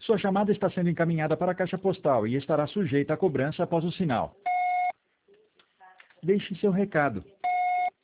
Sua chamada está sendo encaminhada para a caixa postal e estará sujeita a cobrança após o sinal. Deixe seu recado.